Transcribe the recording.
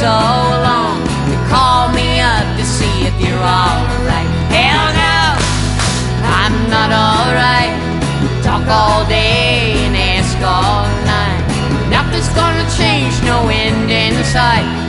so long to call me up to see if you're alright. Hell no, I'm not alright. Talk all day and ask all night. Nothing's gonna change, no end in sight.